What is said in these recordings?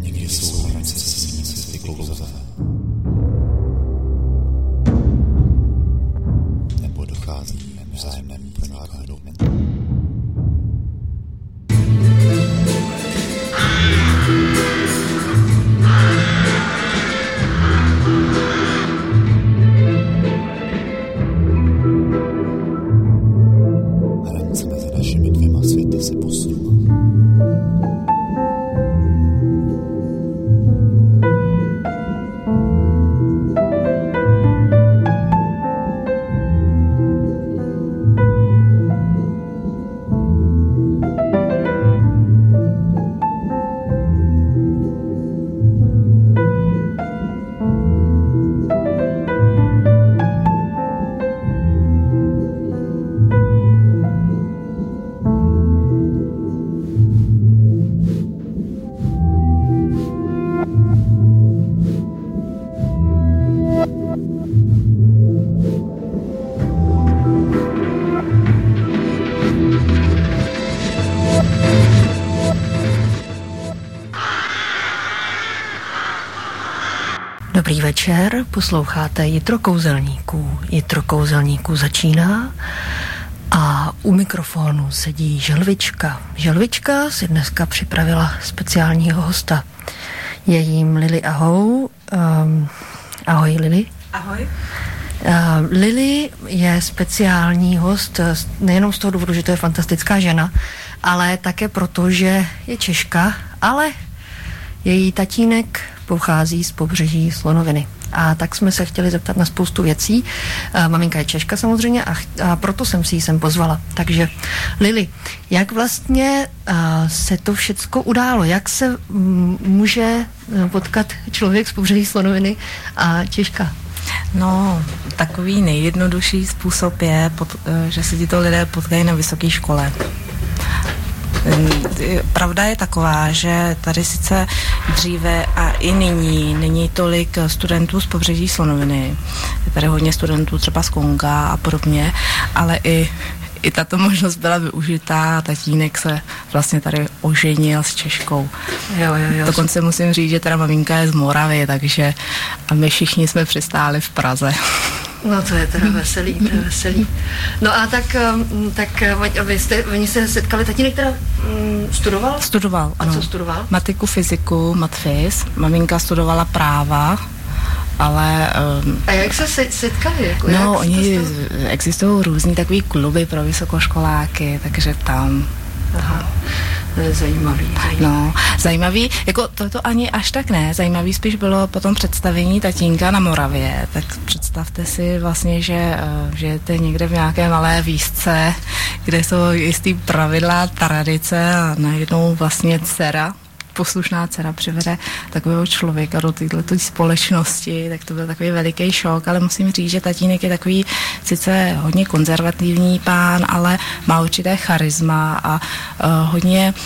Někdy jsou hranice se svými cesty klouzavé. Nebo dochází k vzájemnému pronikání. Hranice mezi našimi dvěma světy se posunula. Dobrý večer, posloucháte Jitro kouzelníků. Jitro kouzelníků začíná a u mikrofonu sedí Želvička. Želvička si dneska připravila speciálního hosta. Je jím Lily Ahou. Ahoj Lily. Ahoj. Lily je speciální host nejenom z toho důvodu, že to je fantastická žena, ale také proto, že je Češka, ale její tatínek pochází z pobřeží Slonoviny. A tak jsme se chtěli zeptat na spoustu věcí. Maminka je Češka samozřejmě a proto jsem si ji sem pozvala. Takže Lily, jak vlastně se to všecko událo? Jak se může potkat člověk z pobřeží Slonoviny a Češka? No, takový nejjednodušší způsob je, že se tyto lidé potkají na vysoké škole. Pravda je taková, že tady sice dříve a i nyní není tolik studentů z pobřeží Slonoviny. Je tady hodně studentů třeba z Konga a podobně, ale i tato možnost byla využitá. Tatínek se vlastně tady oženil s Češkou. Jo. Dokonce musím říct, že teda maminka je z Moravy, takže a my všichni jsme přistáli v Praze. No to je teda veselý. No a tak oni se setkali, tatínek teda studoval? Studoval, ano. A co studoval? Matiku, fyziku, matfys. Maminka studovala práva, ale... A jak se setkali? Jako, no, oni existují různý takový kluby pro vysokoškoláky, takže tam... Aha. To je zajímavý. No, zajímavý, jako to ani až tak ne, zajímavý spíš bylo potom představení tatínka na Moravě, tak představte si vlastně, že žijete někde v nějaké malé vísce, kde jsou jistý pravidla, tradice a najednou vlastně poslušná dcera přivede takového člověka do této společnosti, tak to byl takový veliký šok, ale musím říct, že tatínek je takový sice hodně konzervativní pán, ale má určité charisma a hodně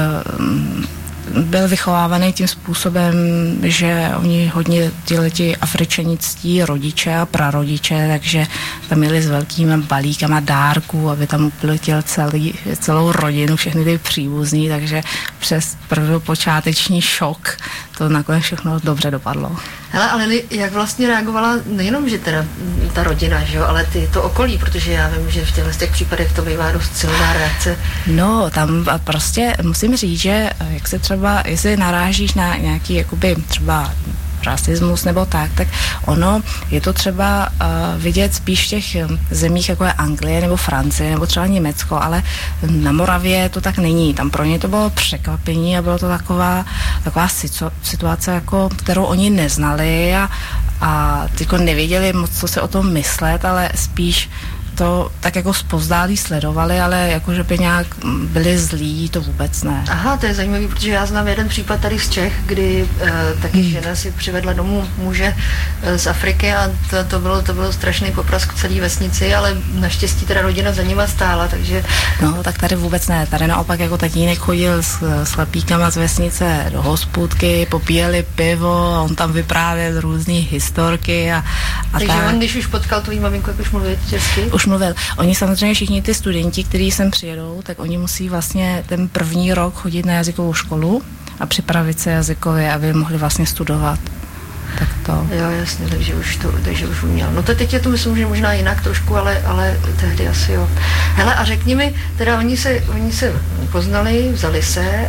byl vychovávaný tím způsobem, že oni hodně ti Afričani ctí rodiče a prarodiče, takže tam měli s velkými balíkama dárků, aby tam upletěl celou rodinu, všechny ty příbuzní, takže přes prvopočáteční šok to nakonec všechno dobře dopadlo. Hele, ale jak vlastně reagovala nejenom, že teda ta rodina, že jo, ale to okolí, protože já vím, že v těch případech to bývá dost silná reakce. No, tam prostě musím říct, že jak se třeba, jestli narážíš na nějaký jakoby třeba rasismus nebo tak ono je to třeba vidět spíš v těch zemích, jako je Anglie nebo Francie nebo třeba Německo, ale na Moravě to tak není. Tam pro ně to bylo překvapení a bylo to taková situace, jako, kterou oni neznali a tyko nevěděli moc, co se o tom myslet, ale spíš to tak jako zpozdálí sledovali, ale jako, že by nějak byli zlí, to vůbec ne. Aha, to je zajímavý, protože já znám jeden případ tady z Čech, kdy taky žena si přivedla domů muže z Afriky a to bylo strašný poprask v celé vesnici, ale naštěstí teda rodina za nima stála, takže... No, tak tady vůbec ne. Tady naopak jako tatínek chodil s chlapíkama z vesnice do hospůdky, popíjeli pivo, on tam vyprávěl různý historky a takže tak. On, když už potkal tvojí maminku, jak už mluvil česky? Už mluvil. Oni samozřejmě všichni ty studenti, kteří sem přijedou, tak oni musí vlastně ten první rok chodit na jazykovou školu a připravit se jazykově, aby mohli vlastně studovat. Tak to. Jo, jasně, takže už uměl. No to teď je to, myslím, že možná jinak trošku, ale tehdy asi jo. Hele, a řekni mi, teda oni se poznali, vzali se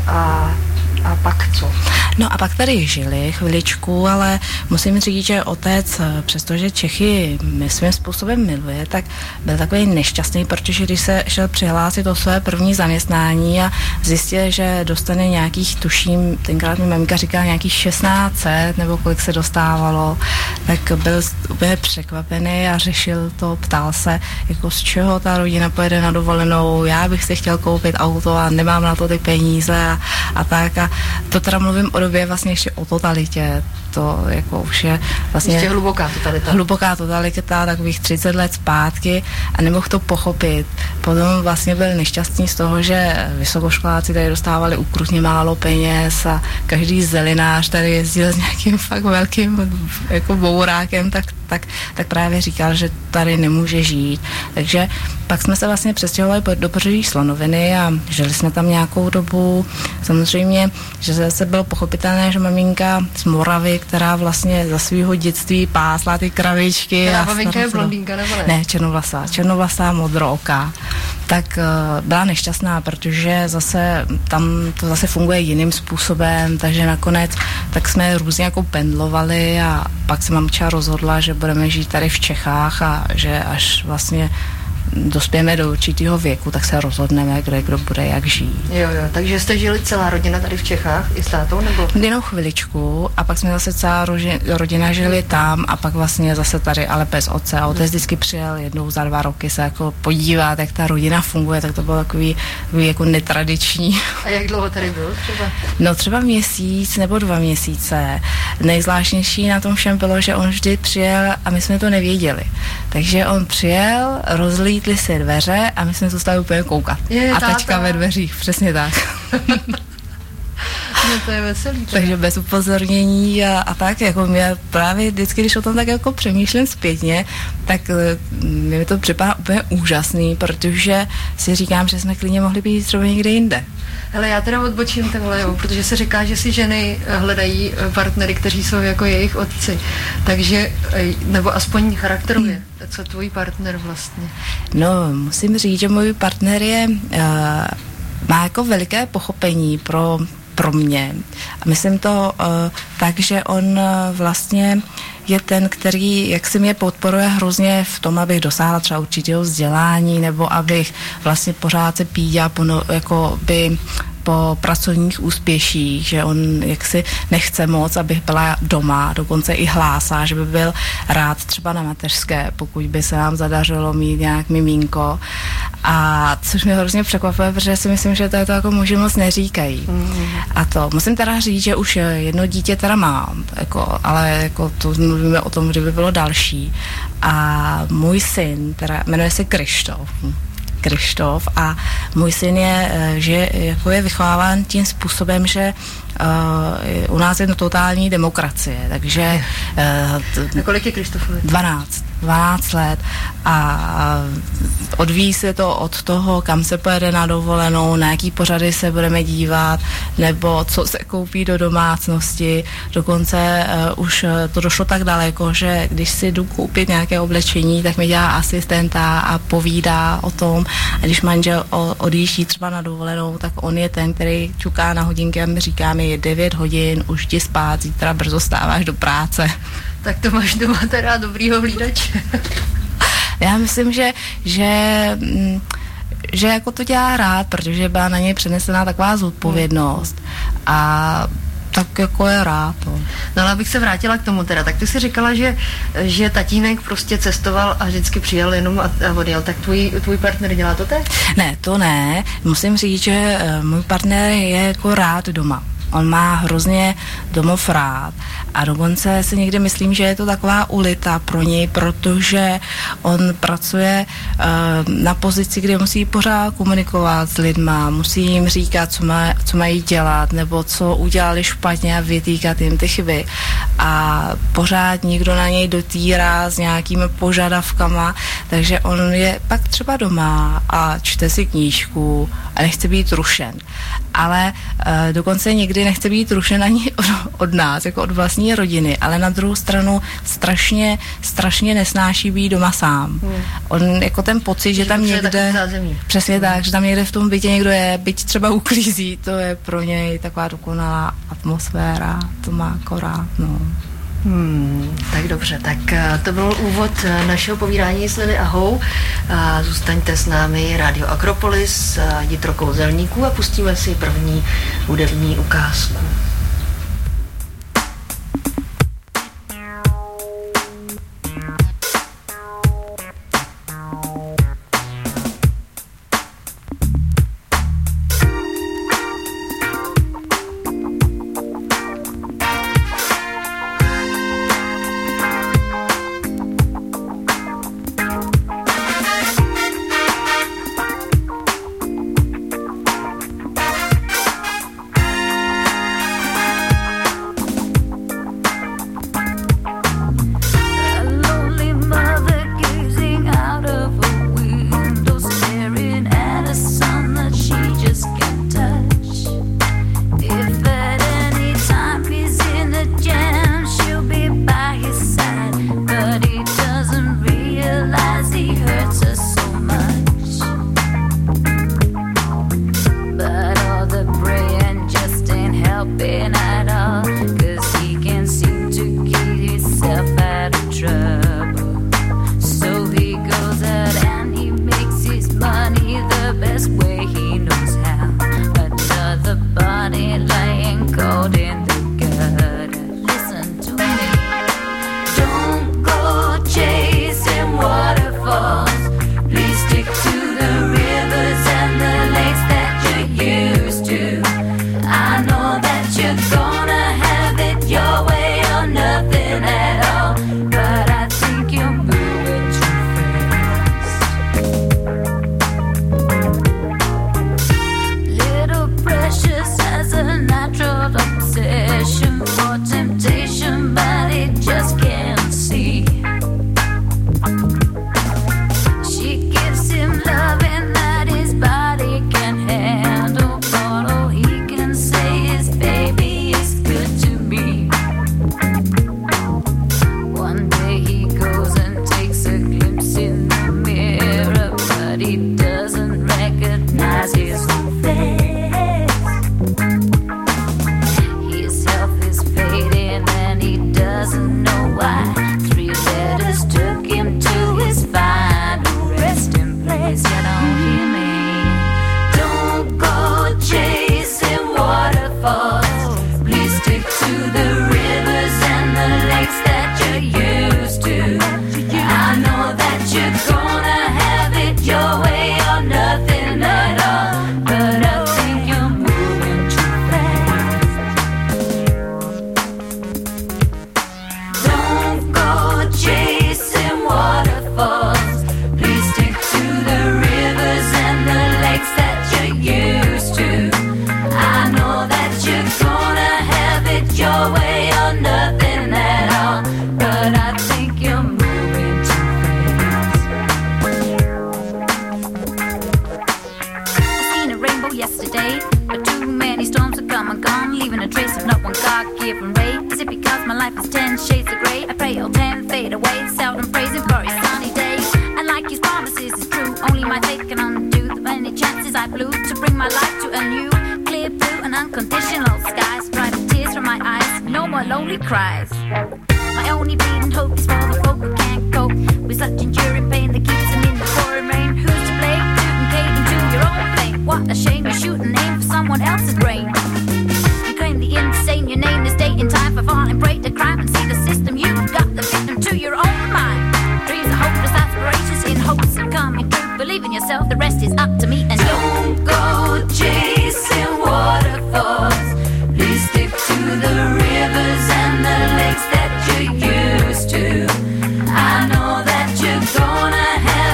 a pak co? No a pak tady žili chviličku, ale musím říct, že otec, přestože Čechy svým způsobem miluje, tak byl takový nešťastný, protože když se šel přihlásit o své první zaměstnání a zjistil, že dostane nějakých, tuším, tenkrát mi maminka říkala nějakých 1600, nebo kolik se dostávalo, tak byl úplně překvapený a řešil to, ptal se, jako z čeho ta rodina pojede na dovolenou, já bych si chtěl koupit auto a nemám na to ty peníze a tak. A to teda mluvím o době vlastně ještě o totalitě. To jako už je vlastně... Ještě hluboká totalita. Hluboká totalita, takových 30 let zpátky a nemohl to pochopit. Potom vlastně byl nešťastný z toho, že vysokoškoláci tady dostávali ukrutně málo peněz a každý zelinář tady jezdil s nějakým fakt velkým jako bourákem, tak právě říkal, že tady nemůže žít. Takže pak jsme se vlastně přestěhovali do Pořídí Slonoviny a žili jsme tam nějakou dobu. Samozřejmě, že zase bylo pochopitelné, že maminka z Moravy, která vlastně za svého dětství pásla ty kravičky. A maminka je blondýnka, nebo ne? Ne, černovlasá, modrooká. Tak byla nešťastná, protože zase tam to zase funguje jiným způsobem, takže nakonec tak jsme různě jako pendlovali a pak se mamča rozhodla, že budeme žít tady v Čechách a že až vlastně dospějeme do určitého věku, tak se rozhodneme, kdo bude jak žít. Jo, takže jste žili celá rodina tady v Čechách i s tátou, nebo? Jenom chviličku a pak jsme zase celá rodina žili tam a pak vlastně zase tady, ale bez otce. A otec vždycky přijel jednou za 2 roky se jako podívat, jak ta rodina funguje, tak to bylo takový jako netradiční. A jak dlouho tady byl třeba? No třeba měsíc nebo 2 měsíce. Nejzvláštnější na tom všem bylo, že on vždy přijel a my jsme to nevěděli. Takže on přijel, rozlítli se dveře a my jsme zůstali úplně koukat. A tačka ve dveřích, přesně tak. No to je veselý. Takže bez upozornění a tak, jako mě právě vždycky, když o tom tak jako přemýšlím zpětně, tak mi to připadá úplně úžasný, protože si říkám, že jsme klidně mohli být třeba někde jinde. Hele, já teda odbočím takhle, jo, protože se říká, že si ženy hledají partnery, kteří jsou jako jejich otci. Takže, nebo aspoň charakterově. Co tvůj partner vlastně? No, musím říct, že můj partner má jako veliké pochopení pro mě. A myslím to tak, že on vlastně je ten, který jak si mě podporuje hrozně v tom, abych dosáhla třeba určitého vzdělání, nebo abych vlastně pořád se píděla po pracovních úspěších, že on jaksi nechce moc, abych byla doma, dokonce i hlásá, že by byl rád třeba na mateřské, pokud by se nám zadařilo mít nějak mimínko. A což mě hrozně překvapuje, protože si myslím, že to je to jako muži moc neříkají. A to musím teda říct, že už jedno dítě teda mám, ale jako to mluvíme o tom, kdyby bylo další. A můj syn, teda jmenuje se Krištof a můj syn je vychováván tím způsobem, že u nás je totální demokracie, takže... Kolik je Krištofovi? 12 let a odvíjí se to od toho, kam se pojede na dovolenou, na jaký pořady se budeme dívat, nebo co se koupí do domácnosti. Dokonce už to došlo tak daleko, že když si jdu koupit nějaké oblečení, tak mi dělá asistenta a povídá o tom. A když manžel odjíždí třeba na dovolenou, tak on je ten, který čuká na hodinky a mi říká mi, je 9 hodin, už jdi spát, zítra brzo stáváš do práce. Tak to máš doma teda dobrýho hlídače. Já myslím, že jako to dělá rád, protože byla na něj přenesená taková zodpovědnost a tak jako je rád. No ale abych se vrátila k tomu teda, tak ty si říkala, že tatínek prostě cestoval a vždycky přijel jenom a odjel, tak tvůj partner dělá to teď? Ne, to ne. Musím říct, že můj partner je jako rád doma. On má hrozně domov rád a dokonce si někdy myslím, že je to taková ulita pro něj, protože on pracuje na pozici, kde musí pořád komunikovat s lidma, musí jim říkat, co mají dělat, nebo co udělali špatně a vytýkat jim ty chyby. A pořád někdo na něj dotírá s nějakými požadavkama, takže on je pak třeba doma a čte si knížku a nechce být rušen. Ale dokonce někdy jakoby nechce být rušen ani od nás, jako od vlastní rodiny, ale na druhou stranu strašně nesnáší být doma sám. On jako ten pocit, že tam někde, přesně tak, že tam někde v tom bytě někdo je, byť třeba uklízí, to je pro něj taková dokonalá atmosféra, to má akorát, no. Tak dobře, tak to byl úvod našeho povídání s Lily Ahou. Zůstaňte s námi, Rádio Akropolis, Jitro Kouzelníků, a pustíme si první hudební ukázku.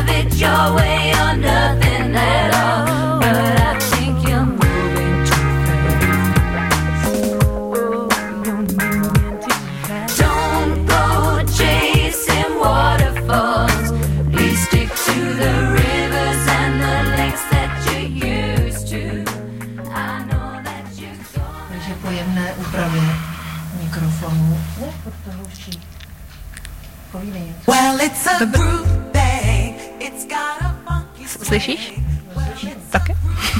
Your way or nothing at all, but I think you're moving too fast. úpravě mikrofonu. Ne, pod to hlučí. Povídej něco. Well, it's a groove thing. It's got a funky swing. Slyšíš? Také?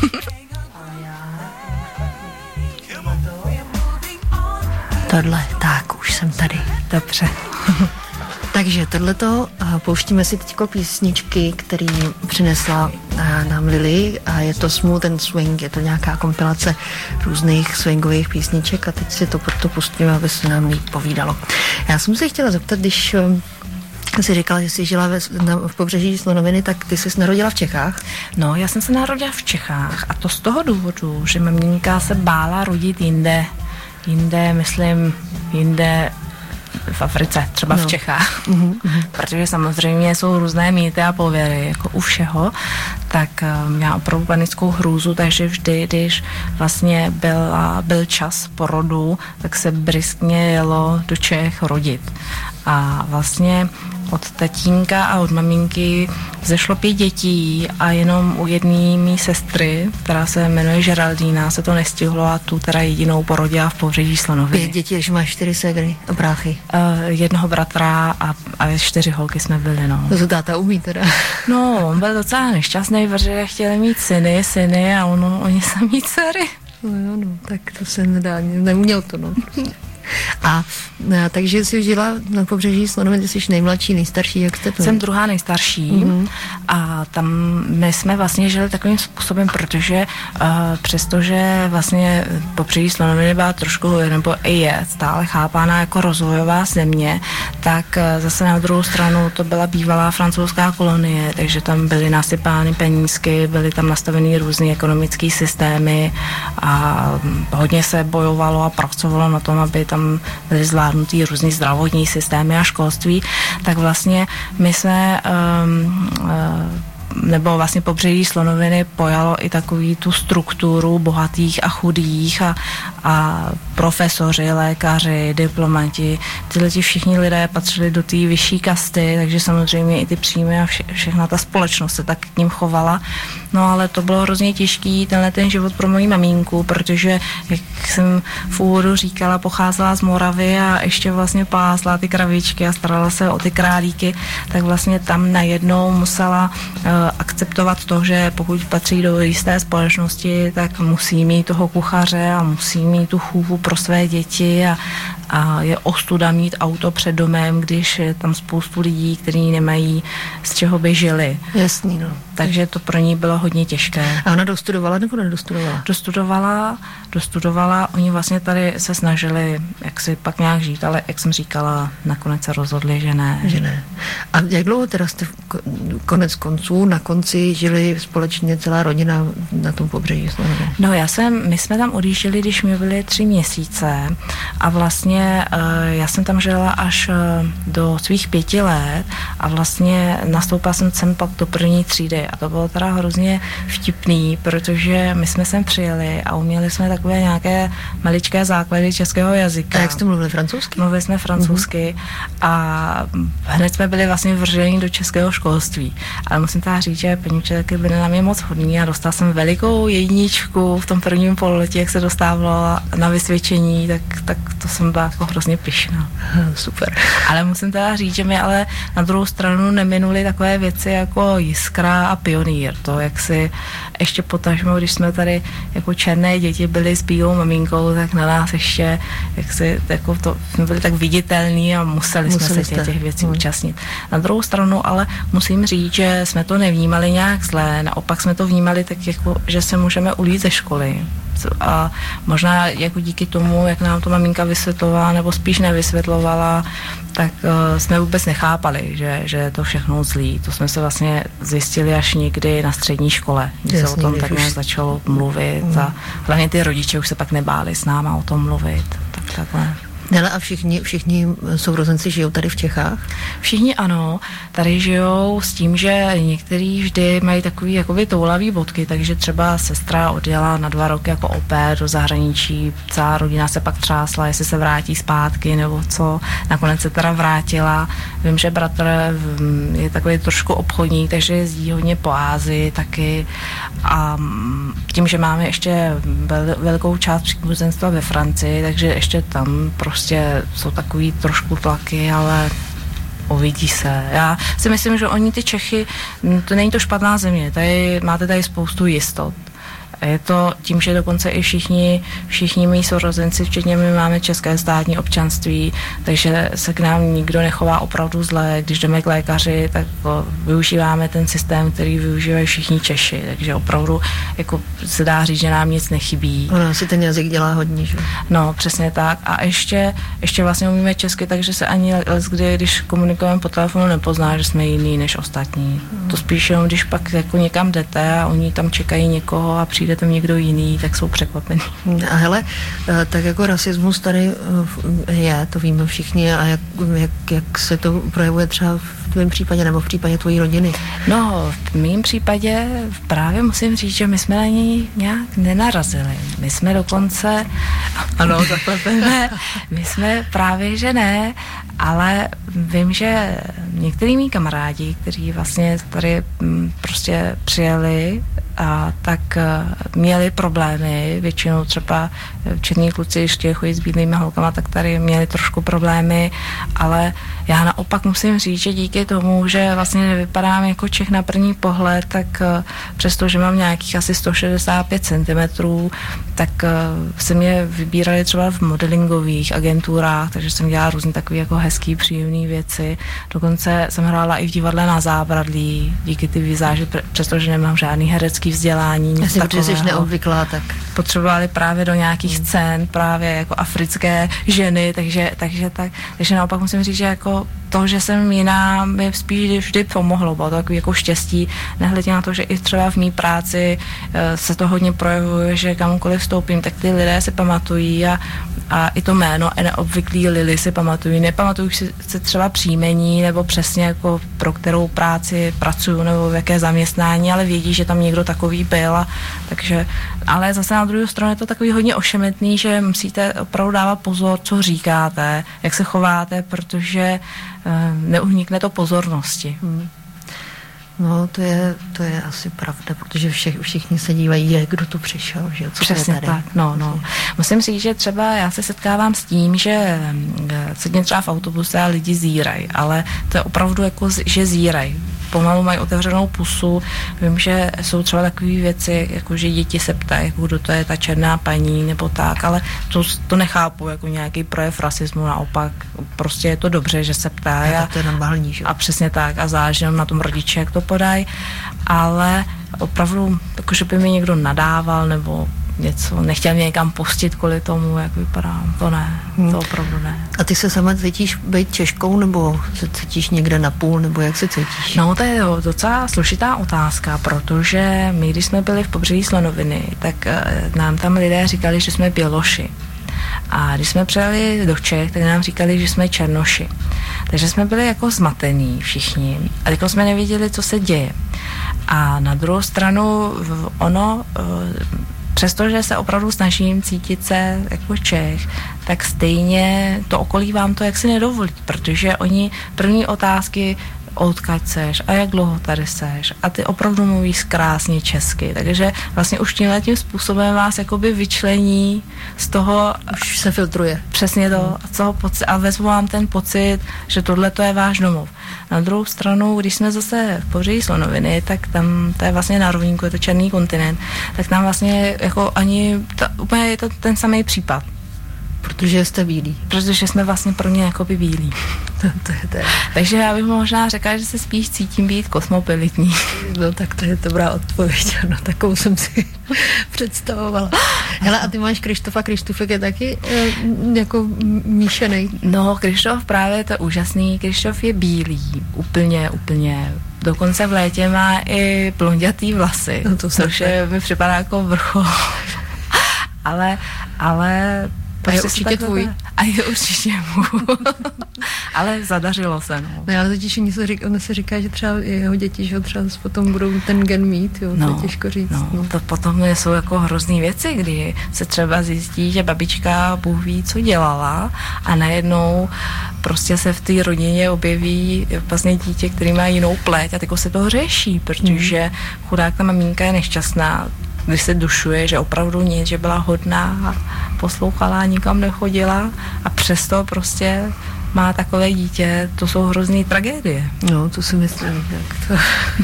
Tohle, tak už jsem tady. Dobře. Takže tohleto, pouštíme si teďko písničky, který přinesla nám Lily a je to Smooth and Swing, je to nějaká kompilace různých swingových písniček a teď si to proto pustíme, aby se nám líp povídalo. Já jsem se chtěla zeptat, když jsi říkala, že jsi žila v pobřeží Slonoviny, tak ty jsi narodila v Čechách? No, já jsem se narodila v Čechách a to z toho důvodu, že maminka se bála rodit jinde, myslím, v Africe, třeba v Čechách. Protože samozřejmě jsou různé mýty a pověry, jako u všeho, tak měla opravdu panickou hrůzu, takže vždy, když vlastně byl čas porodu, tak se bryskně jelo do Čech rodit. A vlastně od tatínka a od maminky vzešlo 5 dětí a jenom u jedné mý sestry, která se jmenuje Geraldína, se to nestihlo a tu teda jedinou porodila v pobřeží Slonoviny. 5 dětí, že máš 4 ségry a bráchy. Jednoho bratra a 4 holky jsme byli, no. To táta umí teda. No, on byl docela nešťastný, protože chtěli mít syny a oni samý dcery. No, tak to se nedá, neuměl to, no. A takže jsi žila na pobřeží Slonoviny, ty jsi nejmladší, nejstarší, jak jste to? Jsem druhá nejstarší a tam my jsme vlastně žili takovým způsobem, protože přestože vlastně pobřeží Slonoviny byla trošku, nebo i je stále chápána jako rozvojová země, tak zase na druhou stranu to byla bývalá francouzská kolonie, takže tam byly nasypány penízky, byly tam nastaveny různé ekonomické systémy a hodně se bojovalo a pracovalo na tom, aby tam byly zvládnutý různý zdravotní systémy a školství, tak vlastně my jsme nebo vlastně pobřeží Slonoviny pojalo i takový tu strukturu bohatých a chudých a profesoři, lékaři, diplomati, tyhle všichni lidé patřili do té vyšší kasty, takže samozřejmě i ty příjmy a všechna ta společnost se tak k ním chovala. No ale to bylo hrozně těžký, ten život pro moji mamínku, protože, jak jsem v úvodu říkala, pocházela z Moravy a ještě vlastně pásla ty kravičky a starala se o ty králíky, tak vlastně tam najednou musela akceptovat to, že pokud patří do jisté společnosti, tak musí mít toho kuchaře a musí mít tu chůvu pro své děti a je ostuda mít auto před domem, když je tam spoustu lidí, kteří nemají z čeho by žili. Jasný, no. Takže to pro ní bylo hodně těžké. A ona dostudovala nebo nedostudovala? Dostudovala. Oni vlastně tady se snažili, jak si pak nějak žít, ale jak jsem říkala, nakonec se rozhodli, že ne. Že ne. A jak dlouho teda jste konec konců na konci žili společně celá rodina na tom pobřeží Slonoviny? No my jsme tam odjížděli, když mi byly 3 měsíce a vlastně já jsem tam žila až do svých 5 let a vlastně nastoupila jsem sem pak do první třídy a to bylo teda hrozně vtipný, protože my jsme sem přijeli a uměli jsme takové nějaké maličké základy českého jazyka. A jak jste mluvili francouzsky? Mluvili jsme francouzsky a hned jsme byli vlastně vrženi do českého školství. Ale musím teda říct, že peníčky byly na mě moc hodný a dostala jsem velikou 1 v tom prvním pololetí, jak se dostávalo na vysvědčení, tak to jsem byla jako hrozně pyšná. Super. Ale musím teda říct, že mi ale na druhou stranu neminuly takové věci jako Jiskra a Pionýr. To, jak si ještě potažmo, když jsme tady jako černé děti byli s bílou maminkou, tak na nás ještě, jak si, jako to, jsme byli tak viditelní a museli jsme se těch věcí účastnit. Na druhou stranu ale musím říct, že jsme to nevnímali nějak zlé, naopak jsme to vnímali tak, jako, že se můžeme ulít ze školy. A možná jako díky tomu, jak nám to maminka vysvětlovala, nebo spíš nevysvětlovala, tak jsme vůbec nechápali, že je to všechno zlý. To jsme se vlastně zjistili až někdy na střední škole, kdy se o tom tak nějak začalo mluvit a hlavně ty rodiče už se pak nebáli s náma o tom mluvit. Takhle. Hele, a všichni sourozenci žijou tady v Čechách? Všichni ano, tady žijou s tím, že některý vždy mají takový jakoby toulavý bodky, takže třeba sestra odjela na 2 roky jako opér do zahraničí, celá rodina se pak třásla, jestli se vrátí zpátky nebo co, nakonec se teda vrátila. Vím, že bratr je takový trošku obchodní, takže jezdí hodně po Ázii taky a tím, že máme ještě velkou část příbuzenstva ve Francii, takže ještě tam prostě jsou takový trošku tlaky, ale uvidí se. Já si myslím, že oni ty Čechy, to není to špatná země, máte tady spoustu jistot. A je to tím, že dokonce i všichni mý sourozenci, včetně my máme české státní občanství, takže se k nám nikdo nechová opravdu zle. Když jdeme k lékaři, tak využíváme ten systém, který využívají všichni Češi. Takže opravdu jako se dá říct, že nám nic nechybí. Ono si ten jazyk dělá hodně, že? No, přesně tak. A ještě vlastně umíme česky, takže se ani když komunikujeme po telefonu, nepozná, že jsme jiný než ostatní. To spíš jenom, když pak jako někam jdete a oni tam čekají někoho a přijde tam někdo jiný, tak jsou překvapení. A hele, tak jako rasismus tady je, to víme všichni, a jak se to projevuje třeba v tvém případě nebo v případě tvojí rodiny? No, v mém případě právě musím říct, že my jsme na něj nějak nenarazili. My jsme dokonce, ano, zaklepeme, my jsme právě, že ne, ale vím, že některý mý kamarádi, kteří vlastně tady prostě přijeli, a tak měli problémy, většinou třeba černí kluci ještě chodí s bílými holkama, tak tady měli trošku problémy, ale já naopak musím říct, že díky tomu, že vlastně nevypadám jako Čech na první pohled, tak přestože mám nějakých asi 165 cm, tak se mě vybírali třeba v modelingových agenturách, takže jsem dělala různě takové jako hezký, příjemné věci. Dokonce jsem hrála i v divadle Na zábradlí, díky ty vizáži, přestože nemám žádný herecký vzdělání, nic takového. Protože jsi neobvyklá, tak potřebovali právě do nějakých scén právě jako africké ženy, takže naopak musím říct, že jako to, že jsem jiná, mi spíš vždy pomohlo, bylo to takový jako štěstí, nehledě na to, že i třeba v mý práci se to hodně projevuje, že kamkoliv vstoupím, tak ty lidé si pamatují a i to jméno neobvyklý Lily si pamatují. Nepamatují si třeba příjmení nebo přesně jako pro kterou práci pracuju nebo v jaké zaměstnání, ale vědí, že tam někdo takový byl. Takže, ale zase na druhou stranu je to takový hodně ošemetný, že musíte opravdu dávat pozor, co říkáte, jak se chováte, protože neunikne to pozornosti. No, to je asi pravda, protože všichni se dívají, kdo tu přišel, že co přesně je tady. Tak, no. Musím říct, že třeba já se setkávám s tím, že sedím třeba v autobuse a lidi zírají, ale to je opravdu jako, že zírají. Pomalu mají otevřenou pusu. Vím, že jsou třeba takové věci, jako že děti se ptají, jako kdo to je ta černá paní nebo tak, ale to nechápu jako nějaký projev rasismu, naopak prostě je to dobře, že se ptají. To je normální, že? A přesně tak a záleží na tom rodiče, jak to podají, ale opravdu, jakože by mi někdo nadával nebo něco, nechtěl mě někam pustit kvůli tomu, jak vypadám, to ne, to opravdu ne. A ty se sama cítíš být Češkou, nebo se cítíš někde na půl, nebo jak se cítíš? No, to je docela složitá otázka, protože my, když jsme byli v Pobřeží slonoviny, tak nám tam lidé říkali, že jsme Běloši. A když jsme přijeli do Čech, tak nám říkali, že jsme Černoši. Takže jsme byli jako zmatení všichni. A jako jsme nevěděli, co se děje. A na druhou stranu přestože se opravdu snažím cítit se jako Čech, tak stejně to okolí vám to jaksi nedovolí, protože oni první otázky, odkud seš a jak dlouho tady seš a ty opravdu mluvíš krásně česky, takže vlastně už tímhletím způsobem vás jakoby vyčlení z toho, už se filtruje. Přesně to a vezmu vám ten pocit, že tohle to je váš domov. Na druhou stranu, když jsme zase v Pobřeží slonoviny, tak tam, to je vlastně na rovníku, je to černý kontinent, tak tam vlastně jako úplně je to ten samý případ. Protože jste bílí. Protože jsme vlastně pro ně jakoby bílí. To je. Takže já bych možná řekla, že se spíš cítím být kosmopolitní. No tak to je dobrá odpověď, no takovou jsem si představovala. Hele, a ty máš Krištofa, Krištofek je taky jako míšenej. No, Krištof právě to je úžasný, Krištof je bílý, úplně. Dokonce v létě má i blondětý vlasy, no to což mi připadá jako vrchol. ale A je určitě tvůj. A je určitě můj. Ale zadařilo se, no. No ale totiž ono se říká, že třeba jeho děti, že třeba potom budou ten gen mít, jo, to je těžko říct. No. To potom jsou jako hrozný věci, kdy se třeba zjistí, že babička Bůh ví, co dělala a najednou prostě se v té rodině objeví vlastně dítě, který má jinou pleť a tyko se to řeší, protože chudák ta maminka je nešťastná, když se dušuje, že opravdu nic, že byla hodná a poslouchala, nikam nechodila a přesto prostě má takové dítě, to jsou hrozný tragédie. No, to si myslím, tak to...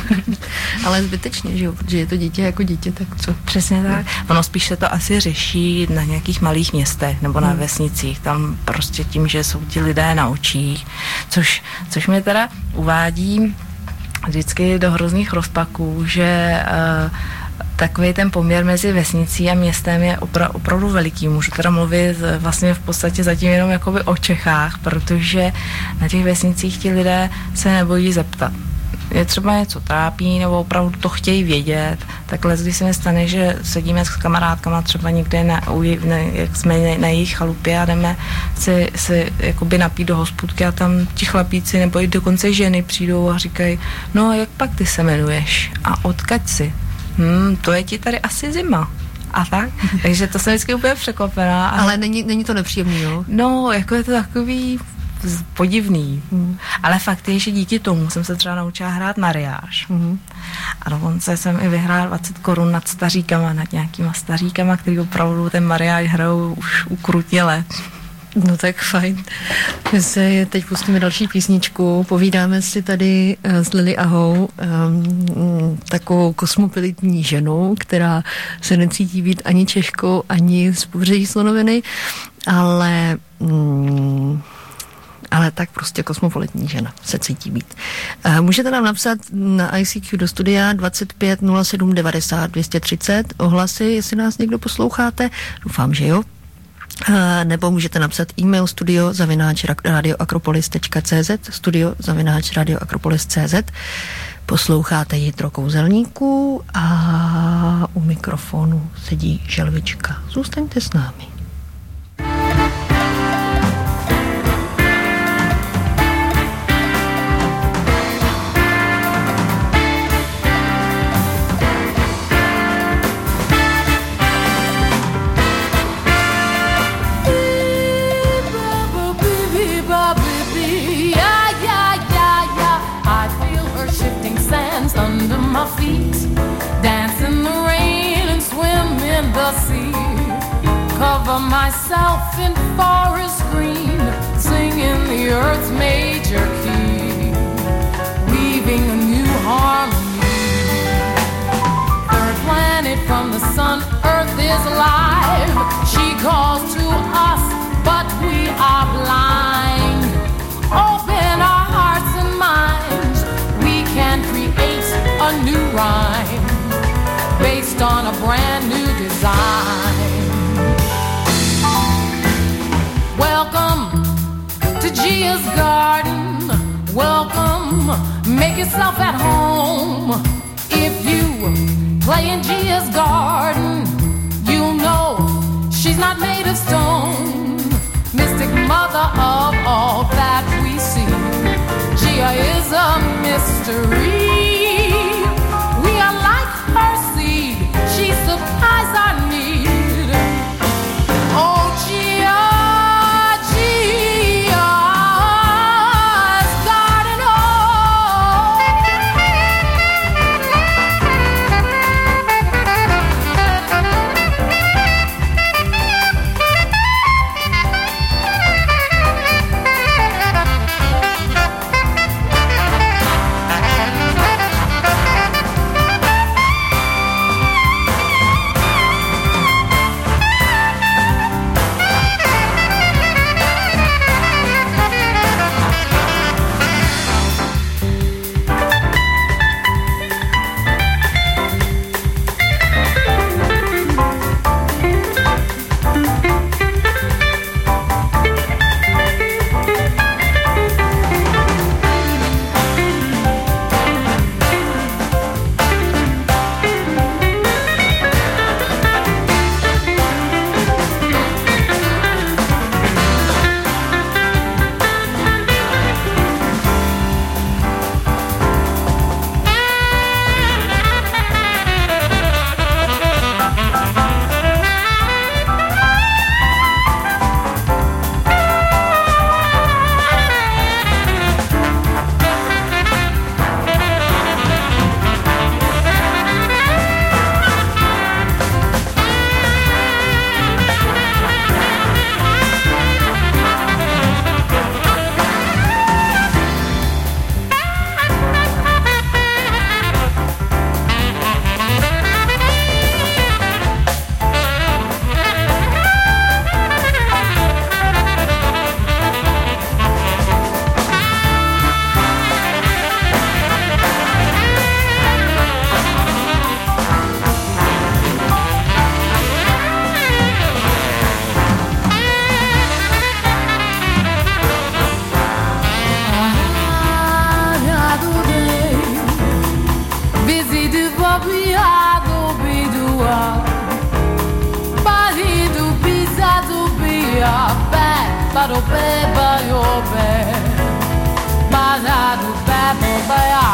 Ale zbytečně, že jo, protože je to dítě jako dítě, tak co? Přesně tak. Ono spíš se to asi řeší na nějakých malých městech nebo na vesnicích, tam prostě tím, že jsou ti lidé na očích, což mě teda uvádí vždycky do hrozných rozpaků, že takový ten poměr mezi vesnicí a městem je opravdu veliký. Můžu teda mluvit vlastně v podstatě zatím jenom jakoby o Čechách, protože na těch vesnicích ti lidé se nebojí zeptat. Je třeba něco trápí, nebo opravdu to chtějí vědět, takhle když se mi stane, že sedíme s kamarádkama třeba někde jak jsme na jejich chalupě a jdeme si jakoby napít do hospůdky a tam ti chlapíci nebo i dokonce ženy přijdou a říkají, no jak pak ty se jmenuješ a odkaď si? To je ti tady asi zima. A tak? Takže to jsem vždycky úplně překvapená. Ale není to nepříjemný, jo? No, jako je to takový podivný. Ale fakt je, že díky tomu jsem se třeba naučila hrát mariáž. A dokonce jsem i vyhrála 20 korun nad staříkama, nad nějakýma staříkama, který opravdu ten mariáž hrajou už ukrutně let. No tak fajn. My se teď pustíme další písničku. Povídáme si tady s Lily Ahou, takovou kosmopolitní ženou, která se necítí být ani Češkou, ani z Pobřeží slonoviny, ale tak prostě kosmopolitní žena se cítí být. Můžete nám napsat na ICQ do studia 25 07 90 230 ohlasy, jestli nás někdo posloucháte. Doufám, že jo. Nebo můžete napsat e-mail studio@radioakropolis.cz studio@radioakropolis.cz. Posloucháte Jitro Kouzelníků a u mikrofonu sedí Želvička. Zůstaňte s námi. Cover myself in forest green, singing the earth's major key, weaving a new harmony. Third planet from the sun, earth is alive. She calls to us, but we are blind. Open our hearts and minds, we can create a new rhyme based on a brand new design. Welcome to Gia's garden. Welcome, make yourself at home. If you play in Gia's garden, you'll know she's not made of stone. Mystic mother of all that we see, Gia is a mystery. We are like her seed, she supplies our need. Oh, Gia. bado beba yo be Bada do bebo baya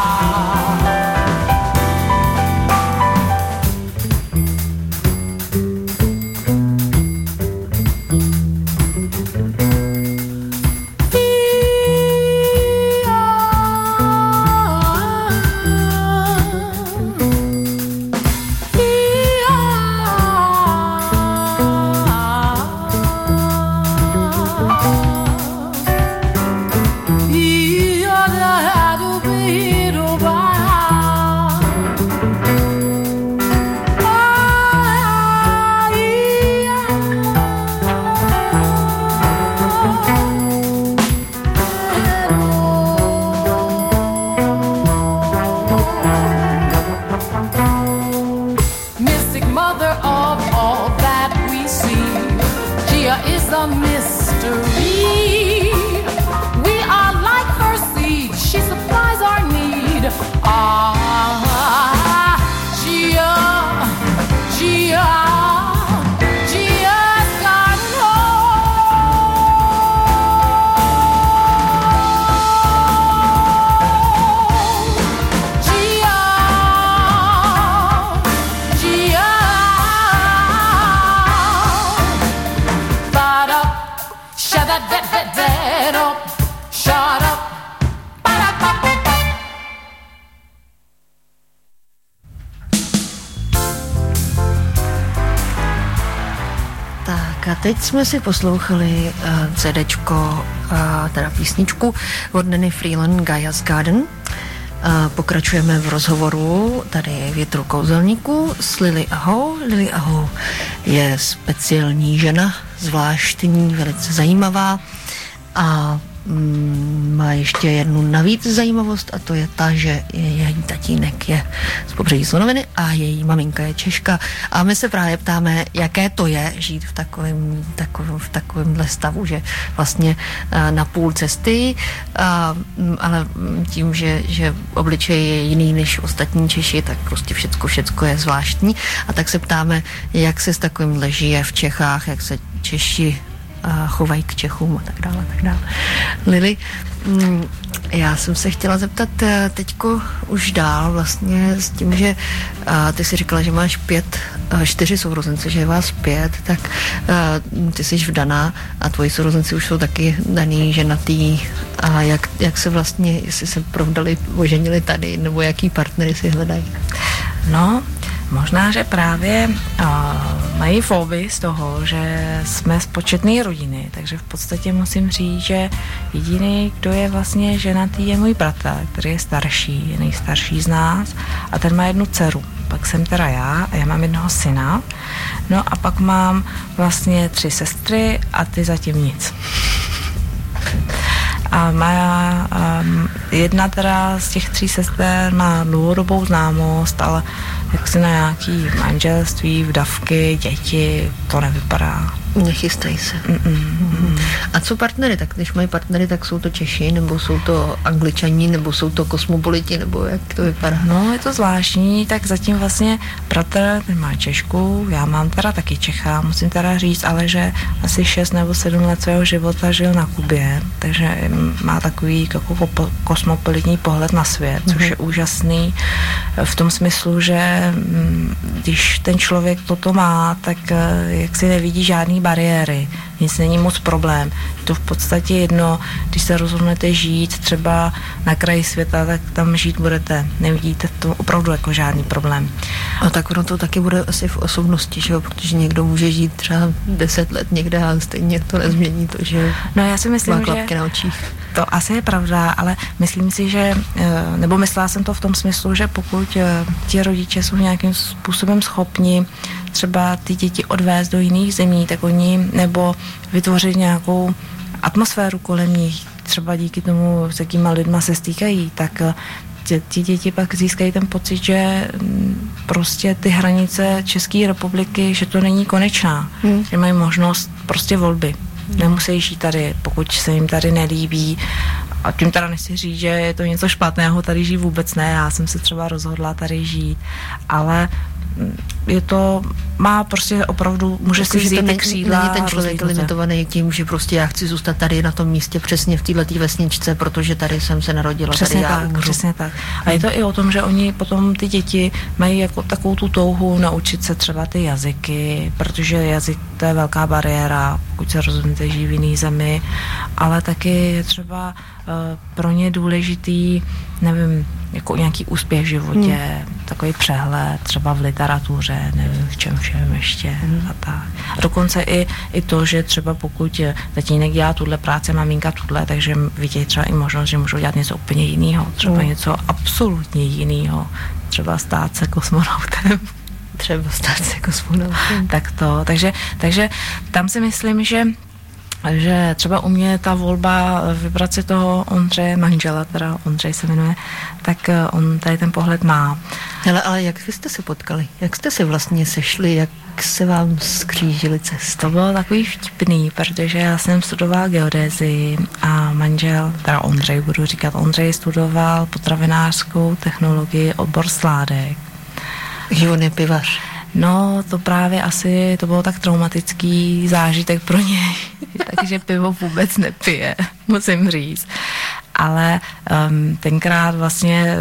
Teď jsme si poslouchali CDčko, teda písničku od Nanny Freeland, Gaia's Garden. Pokračujeme v rozhovoru tady Větru kouzelníků s Lily Ahou. Lily Ahou je speciální žena, zvláštní, velice zajímavá a má ještě jednu navíc zajímavost a to je ta, že její tatínek je z Pobřeží Slonoviny a její maminka je Češka. A my se právě ptáme, jaké to je žít v takovémhle stavu, že vlastně na půl cesty, ale tím, že obličej je jiný než ostatní Češi, tak prostě všecko je zvláštní. A tak se ptáme, jak se s takovýmhle žije v Čechách, jak se Češi chovají k Čechům a tak dále. Lily, já jsem se chtěla zeptat teďko už dál vlastně s tím, že ty si říkala, že máš 4 sourozence, že je vás 5, tak ty jsi vdaná a tvoji sourozenci už jsou taky daný, ženatý a jak se vlastně, jestli se provdali, oženili tady, nebo jaký partnery si hledají? No, možná, že právě mají fobii z toho, že jsme z početné rodiny, takže v podstatě musím říct, že jediný, kdo je vlastně ženatý, je můj bratr, který je starší, je nejstarší z nás a ten má jednu dceru. Pak jsem teda já a já mám jednoho syna, no a pak mám vlastně 3 sestry a ty zatím nic. A má jedna teda z těch 3 sester má dlouhodobou známost, ale jak si na nějaký manželství, vdavky, děti, to nevypadá. Nechystají se. A co partnery? Tak když mají partnery, tak jsou to Češi, nebo jsou to Angličani, nebo jsou to kosmopoliti, nebo jak to vypadá? No, je to zvláštní, tak zatím vlastně bratr, ten má Češku, já mám teda taky Čecha, musím teda říct, ale že asi 6 nebo 7 let svého života žil na Kubě, takže má takový jako kosmopolitní pohled na svět, což je úžasný v tom smyslu, že když ten člověk toto má, tak jak si nevidí žádný bariéry, nic není moc problém. Je to v podstatě jedno, když se rozhodnete žít třeba na kraji světa, tak tam žít budete. Nevidíte to opravdu jako žádný problém. A tak ono to taky bude asi v osobnosti, že jo? Protože někdo může žít třeba 10 let někde a stejně to nezmění to, že no, já si myslím, má klapky na očích. To asi je pravda, ale myslím si, že, nebo myslela jsem to v tom smyslu, že pokud ti rodiče jsou nějakým způsobem schopni třeba ty děti odvést do jiných zemí, tak oni, nebo vytvořit nějakou atmosféru kolem nich, třeba díky tomu, s jakýma lidma se stýkají, tak ti děti pak získají ten pocit, že prostě ty hranice České republiky, že to není konečná, že mají možnost prostě volby. Nemusí žít tady, pokud se jim tady nelíbí. A tím teda nechci říct, že je to něco špatného, tady žít vůbec ne. Já jsem se třeba rozhodla tady žít, ale je to, má prostě opravdu, může si vzít ty křídla. Není ten člověk limitovaný tím, že prostě já chci zůstat tady na tom místě přesně v této vesničce, protože tady jsem se narodila, přesně tady já tak, umřu. Přesně tak. A je to i o tom, že oni potom ty děti mají jako takovou tu touhu naučit se třeba ty jazyky, protože jazyk to je velká bariéra, pokud se rozhodnete žít v jiný zemi, ale taky je třeba pro ně důležitý, nevím, jako nějaký úspěch v životě, takový přehled, třeba v literatuře, nevím v čem všem ještě a tak. A dokonce i to, že třeba pokud tatínek dělá tuhle práci, maminka tuhle, takže vidějí třeba i možnost, že můžou dělat něco úplně jiného, třeba něco absolutně jiného, třeba stát se kosmonautem. Třeba stát se kosmonautem. Takže tam si myslím, že třeba u mě ta volba vybrat si toho Ondřeje, manžela, teda Ondřej se jmenuje, tak on tady ten pohled má. Ale jak vy jste se potkali? Jak jste se vlastně sešli? Jak se vám skřížily cesty? To bylo takový vtipný, protože já jsem studoval geodézii a manžel, teda Ondřej budu říkat, Ondřej studoval potravinářskou technologii, obor sládek. Že on je pivař. No, to právě asi, to bylo tak traumatický zážitek pro něj, takže pivo vůbec nepije, musím říct. Ale tenkrát vlastně,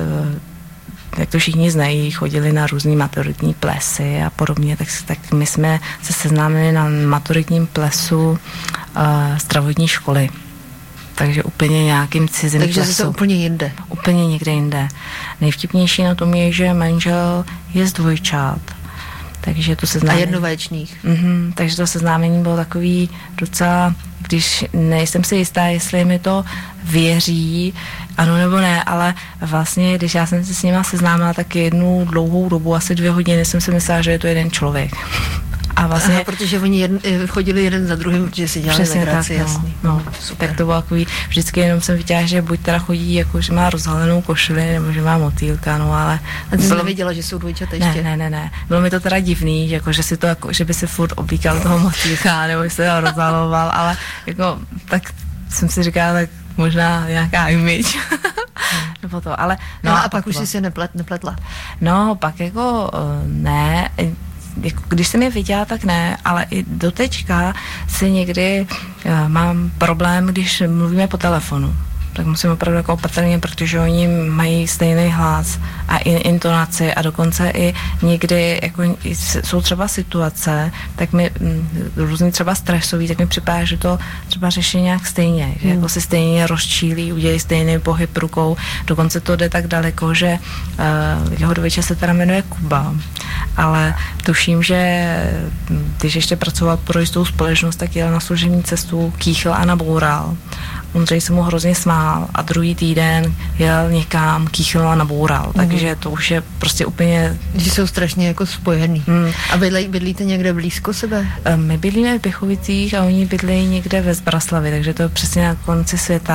jak to všichni znají, chodili na různý maturitní plesy a podobně, tak my jsme se seznámili na maturitním plesu zdravotní školy. Takže úplně nějakým cizím plesu. Takže zase úplně jinde. Úplně někde jinde. Nejvtipnější na tom je, že manžel je z dvojčat. Takže to seznámení... A jednovaječných. Takže to seznámení bylo takový docela, když nejsem si jistá, jestli mi to věří, ano nebo ne, ale vlastně, když já jsem se s nima seznámila, tak jednu dlouhou dobu, asi 2 hodiny, jsem si myslela, že je to jeden člověk. A vlastně... Aha, protože oni chodili jeden za druhým, protože si dělali legraci, jasný. No, super. Tak to bylo takový, vždycky jenom jsem viděla, že buď teda chodí, jako že má rozhalenou košili, nebo že má motýlka, no ale... A ty jsi nevěděla, že jsou dvojčata ještě? Ne. Bylo mi to teda divný, jako, že si to, jako, že by si furt oblíkal toho motýlka, nebo se ho rozhaloval, ale jako, tak jsem si říkala, tak možná nějaká image. Nebo to, ale... No a pak už jsi se nepletla? No, pak jako ne... Jako, když jsem je viděla, tak ne, ale i do teďka si někdy mám problém, když mluvíme po telefonu. Tak musím opravdu jako opatrně, protože oni mají stejný hlas a i intonaci a dokonce i někdy jako jsou třeba situace, tak mi různý třeba stresový, tak mi připadá, že to třeba řeší nějak stejně, že jako si stejně rozčílí, udělají stejný pohyb rukou, dokonce to jde tak daleko, že jeho dvojče se teda jmenuje Kuba, ale tuším, že když ještě pracoval pro jistou společnost, tak jel na služební cestu, kýchl a naboural. Ondřej se mu hrozně smál a druhý týden jel někam, kýchl a naboural, takže to už je prostě úplně... Že jsou strašně jako spojený. A bydlíte někde blízko sebe? My bydlíme v Běchovicích a oni bydlejí někde ve Zbraslavi, takže to je přesně na konci světa,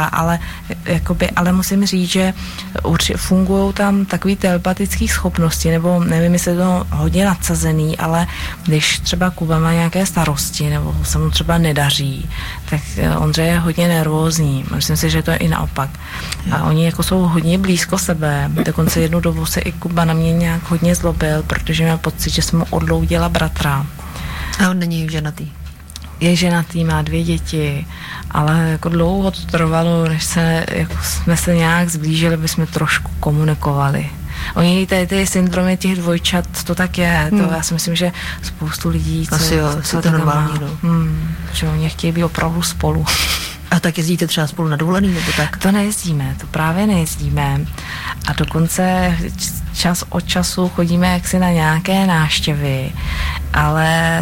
ale musím říct, že fungují tam takový telepatický schopnosti, nebo nevím, jestli je to hodně nadsazený, ale když třeba Kuba má nějaké starosti, nebo se mu třeba nedaří, tak Ondřej je hodně nervózní. Myslím si, že to je i naopak. A oni jako jsou hodně blízko sebe. Dokonce jednu dobu se i Kuba na mě nějak hodně zlobil, protože měl pocit, že jsem mu odloudila bratra. A on není ženatý? Je ženatý, má 2 děti, ale jako dlouho to trvalo, než jsme se nějak zblížili, aby jsme trošku komunikovali. Oni ty syndromy těch dvojčat, to tak je. To já si myslím, že spoustu lidí, co to normální, že oni chtějí být opravdu spolu. A tak jezdíte třeba spolu na dovolený, nebo tak? To nejezdíme, to právě nejezdíme. A dokonce čas od času chodíme jaksi na nějaké návštěvy, ale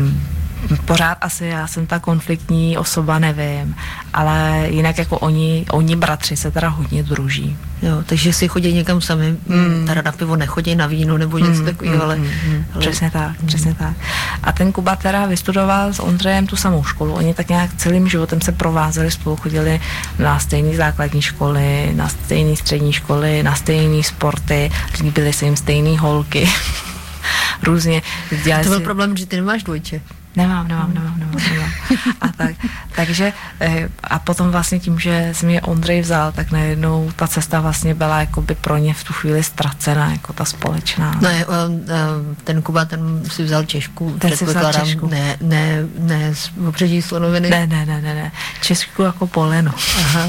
pořád asi já jsem ta konfliktní osoba, nevím, ale jinak jako oni bratři se teda hodně druží. Jo, takže si chodí někam sami, teda na pivo nechodí, na víno nebo něco takového, ale... Přesně tak. A ten Kuba teda vystudoval s Ondřejem tu samou školu. Oni tak nějak celým životem se provázeli spolu, chodili na stejné základní školy, na stejné střední školy, na stejné sporty, líbily se jim stejné holky. Různě. To byl problém, že ty nemáš dvojče. Nemám. Takže a potom vlastně tím, že si mě Ondřej vzal, tak najednou ta cesta vlastně byla jakoby pro ně v tu chvíli ztracená, jako ta společná. No, ten Kuba, ten si vzal Češku, ten si vzal Češku. Ne z Pobřeží Slonoviny. Ne. Česku jako poleno. Aha,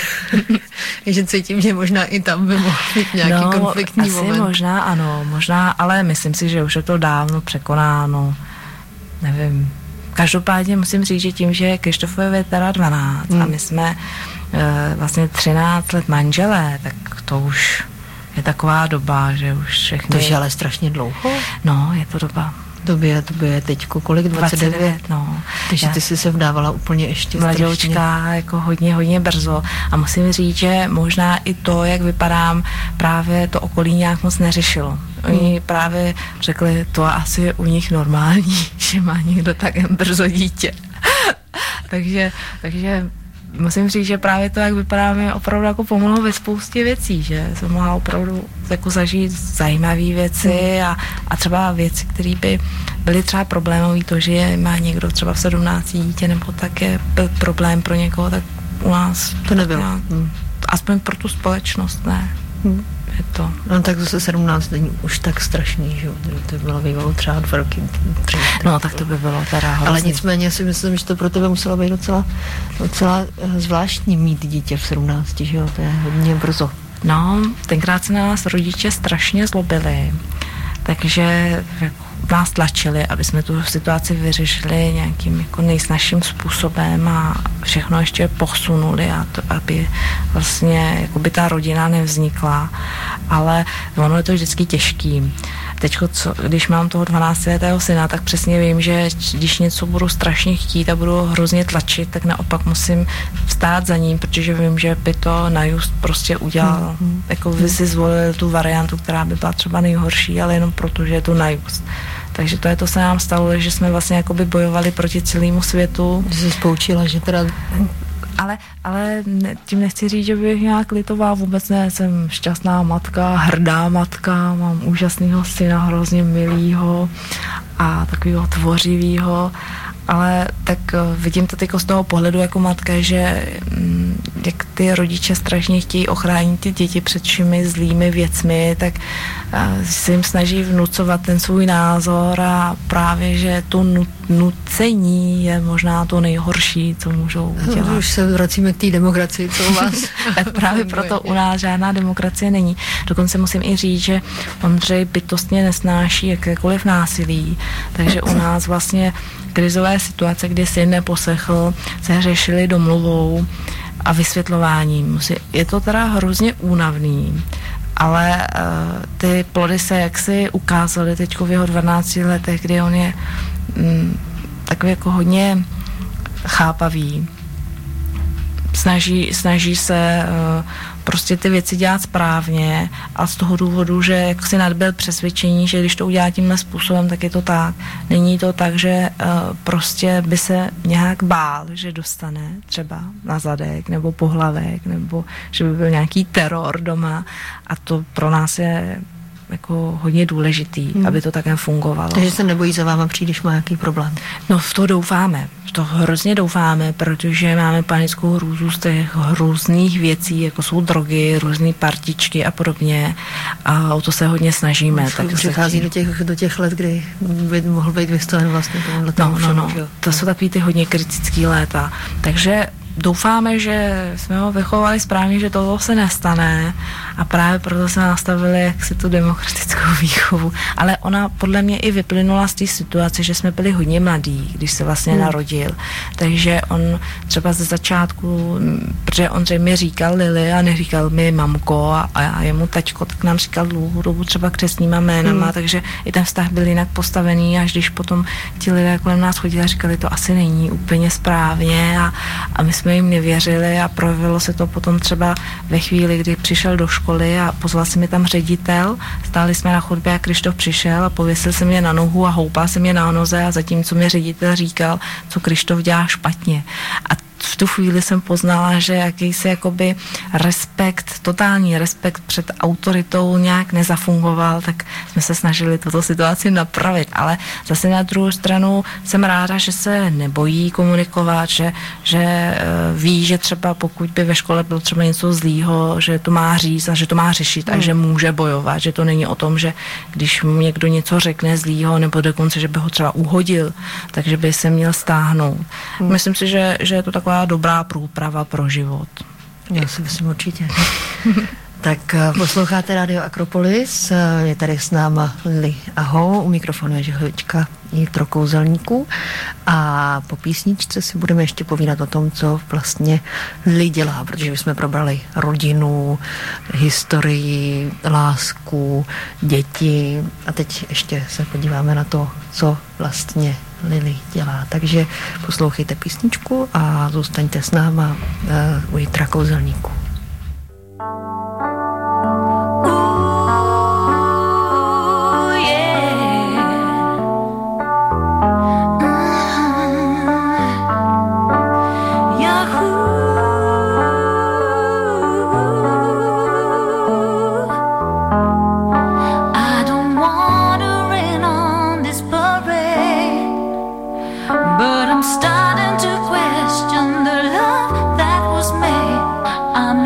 takže cítím, že možná i tam by mohl být nějaký konfliktní moment. Možná, ale myslím si, že už je to dávno překonáno. Nevím. Každopádně musím říct, že tím, že Krištofovi je teda 12 a my jsme vlastně 13 let manželé, tak to už je taková doba, že už všechny... To je ale strašně dlouho. No, je to doba. Tobě je teďko kolik? 29? No. Takže ty jsi se vdávala úplně ještě mladoučka, jako hodně brzo. A musím říct, že možná i to, jak vypadám, právě to okolí nějak moc neřešilo. Oni právě řekli, to asi je u nich normální, že má někdo tak brzo dítě. takže musím říct, že právě to, jak vypadá, mi opravdu jako pomohlo ve spoustě věcí, že jsem mohla opravdu jako zažít zajímavé věci a třeba věci, které by byly třeba problémové, to, že má někdo třeba v 17 dítě, nebo tak je problém pro někoho, tak u nás to nebylo. Aspoň pro tu společnost, ne. Je to. No tak zase 17 není už tak strašný, že jo, to bylo bývalo třeba 2 roky. 3. No tak to by bylo teda hrozný. Ale nicméně si myslím, že to pro tebe muselo být docela zvláštní mít dítě v 17, že jo, to je hodně brzo. No, tenkrát se na nás rodiče strašně zlobili, takže nás tlačili, aby jsme tu situaci vyřešili nějakým jako nejsnažším způsobem a všechno ještě posunuli a to, aby vlastně jakoby ta rodina nevznikla, ale ono je to vždycky těžký. Teďko, když mám toho 12letého syna, tak přesně vím, že když něco budu strašně chtít a budu hrozně tlačit, tak naopak musím vstát za ním, protože vím, že by to najust prostě udělal. Jako by si zvolili tu variantu, která by byla třeba nejhorší, ale jenom proto, že je to najust. Takže to se nám stalo, že jsme vlastně jakoby bojovali proti celému světu. Že jsi spoučila, že teda... Ale tím nechci říct, že bych nějak litovala, vůbec ne, jsem šťastná matka, hrdá matka, mám úžasného syna, hrozně milýho a takového tvořivého, ale tak vidím to z toho pohledu jako matka, že jak ty rodiče strašně chtějí ochránit ty děti před všemi zlými věcmi, tak se jim snaží vnucovat ten svůj názor a právě, že to nucení je možná to nejhorší, co můžou udělat. Už se vracíme k té demokracii, co u vás? Tak právě proto u nás žádná demokracie není. Dokonce musím i říct, že Ondřej bytostně nesnáší jakékoliv násilí, takže u nás vlastně krizové situace, kdy syn neposlechl, se řešily domluvou a vysvětlováním. Je to teda hrozně únavný, ale ty plody se jaksi ukázaly teď v jeho 12 letech, kdy on je takový jako hodně chápavý. Snaží se prostě ty věci dělat správně a z toho důvodu, že jak si nadbyl přesvědčení, že když to udělá tímhle způsobem, tak je to tak. Není to tak, že prostě by se nějak bál, že dostane třeba na zadek nebo pohlavek, nebo že by byl nějaký teror doma a to pro nás je jako hodně důležitý, aby to také fungovalo. Takže se nebojí za váma přijít, když má nějaký problém? No v to doufáme. V to hrozně doufáme, protože máme panickou hrůzu z těch různých věcí, jako jsou drogy, různé partičky a podobně a o to se hodně snažíme. Tak přichází do těch let, kdy by mohl být vystaven vlastně tomu No. To jsou takový ty hodně kritický léta. Takže doufáme, že jsme ho vychovali správně, že toho se nestane a právě proto jsme nastavili jaksi tu demokratickou výchovu. Ale ona podle mě i vyplynula z té situace, že jsme byli hodně mladí, když se vlastně narodil. Takže on třeba ze začátku, protože on mi říkal Lili a neříkal mi mamko a jemu tačko, tak nám říkal dlouhou dobu třeba křestníma jménama, takže i ten vztah byl jinak postavený, až když potom ti lidé kolem nás chodili a říkali, to asi není úplně správně a my jsme jim nevěřili a projevilo se to potom třeba ve chvíli, kdy přišel do školy a pozval si mě tam ředitel, stáli jsme na chodbě a Krištof přišel a pověsil se mě na nohu a houpal se mě na noze a zatímco mě ředitel říkal, co Krištof dělá špatně. A v tu chvíli jsem poznala, že jakýsi jakoby respekt, totální respekt před autoritou nějak nezafungoval, tak jsme se snažili tuto situaci napravit, ale zase na druhou stranu jsem ráda, že se nebojí komunikovat, že ví, že třeba pokud by ve škole bylo třeba něco zlýho, že to má říct a že to má řešit a že může bojovat, že to není o tom, že když mu někdo něco řekne zlýho nebo dokonce, že by ho třeba uhodil, takže by se měl stáhnout. Myslím si, že je to taková dobrá průprava pro život. Já si myslím určitě. Tak posloucháte Radio Akropolis, je tady s náma Lily Aho, u mikrofonu je žehlička Jitro Kouzelníků a po písničce si budeme ještě povídat o tom, co vlastně Lily dělá, protože jsme probrali rodinu, historii, lásku, děti a teď ještě se podíváme na to, co vlastně Lily dělá. Takže poslouchejte písničku a zůstaňte s náma u Jitra Kouzelníků. But I'm starting to question the love that was made. I'm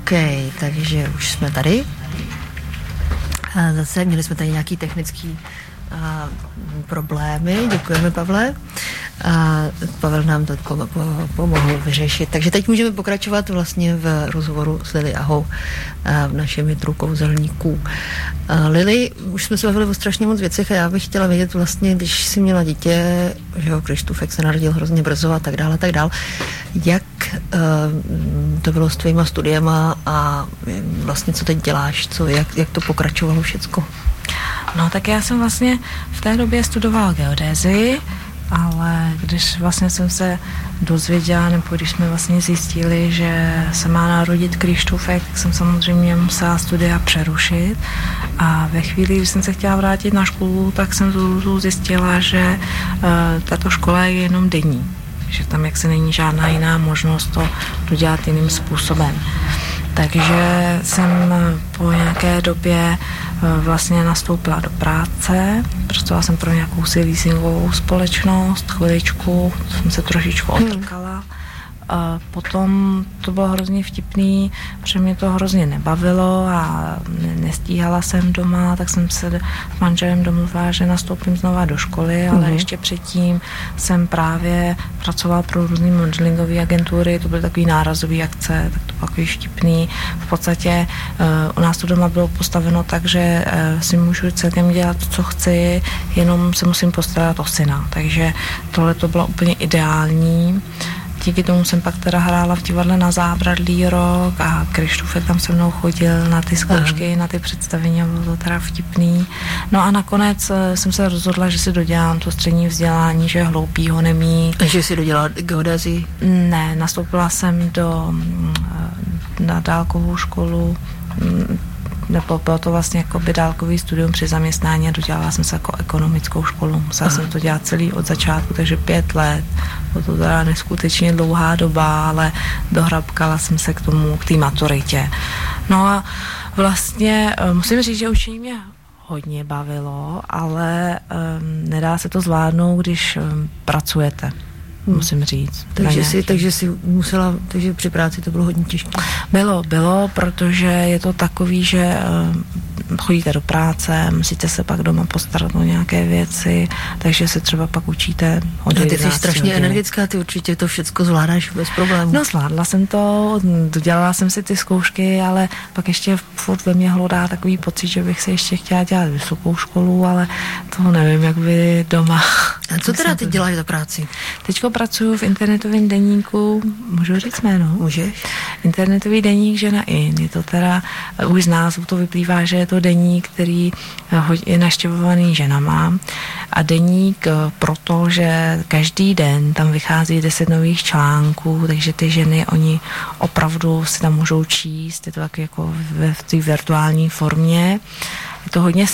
OK, takže už jsme tady. A zase měli jsme tady nějaký technický problémy. Děkujeme, Pavle. A Pavel nám to pomohl vyřešit. Takže teď můžeme pokračovat vlastně v rozhovoru s Lily Ahou v našem jitru kouzelníků. Lily, už jsme se bavili o strašně moc věcech a já bych chtěla vědět vlastně, když jsi měla dítě, že jo, Krištůfek se narodil hrozně brzo a tak dále, jak to bylo s tvýma studiema a vlastně co teď děláš, jak to pokračovalo všecko? No tak já jsem vlastně v té době studovala geodézii, ale když vlastně jsem se dozvěděla, nebo když jsme vlastně zjistili, že se má narodit Krištůfek, tak jsem samozřejmě musela studia přerušit a ve chvíli, kdy jsem se chtěla vrátit na školu, tak jsem zjistila, že tato škola je jenom denní, že tam jaksi není žádná jiná možnost to dělat jiným způsobem. Takže jsem po nějaké době vlastně nastoupila do práce, pracovala jsem pro nějakou si leasingovou společnost, chviličku, jsem se trošičku otrkala. A potom to bylo hrozně vtipný, protože mě to hrozně nebavilo a nestíhala jsem doma, tak jsem se s manželem domluvila, že nastoupím znova do školy, ale ještě předtím jsem právě pracovala pro různý modelingové agentury, to byly takový nárazový akce, tak to bylo takový vtipný. V podstatě u nás to doma bylo postaveno tak, že si můžu celkem dělat, co chci, jenom se musím postarat o syna, takže tohle to bylo úplně ideální. Díky tomu jsem pak teda hrála v divadle Na Zábradlí rok a Krištůfek tam se mnou chodil na ty zkoušky, na ty představení a bylo to teda vtipný. No a nakonec jsem se rozhodla, že si dodělám to střední vzdělání, že je hloupý ho nemít. Takže jsi dodělala geodézii? Ne, nastoupila jsem na dálkovou školu, nebo bylo to vlastně jakoby dálkový studium při zaměstnání a dodělala jsem se jako ekonomickou školu. Musela jsem to dělat celý od začátku, takže 5 let. Bylo to teda neskutečně dlouhá doba, ale dohrabkala jsem se k té maturitě. No a vlastně musím říct, že učení mě hodně bavilo, ale nedá se to zvládnout, když pracujete. Musím říct. Takže při práci to bylo hodně těžké. Bylo, protože je to takový, že chodíte do práce, musíte se pak doma postarat o nějaké věci, takže se třeba pak učíte od 11 Ty jsi strašně energická, ty určitě to všecko zvládáš bez problémů. No zvládla jsem to, dodělala jsem si ty zkoušky, ale pak ještě furt ve mě hlodá takový pocit, že bych si ještě chtěla dělat vysokou školu, ale to nevím, jak by doma. A co teda ty děláš za práci? Teďko pracuji v internetovém deníku, můžu říct jméno? Můžeš. Internetový deník Žena in. Je to teda, už z názvu to vyplývá, že je to deník, který je naštěvovaný ženama a deník protože každý den tam vychází 10 nových článků, takže ty ženy, oni opravdu si tam můžou číst, je to tak jako v té virtuální formě. Je to hodně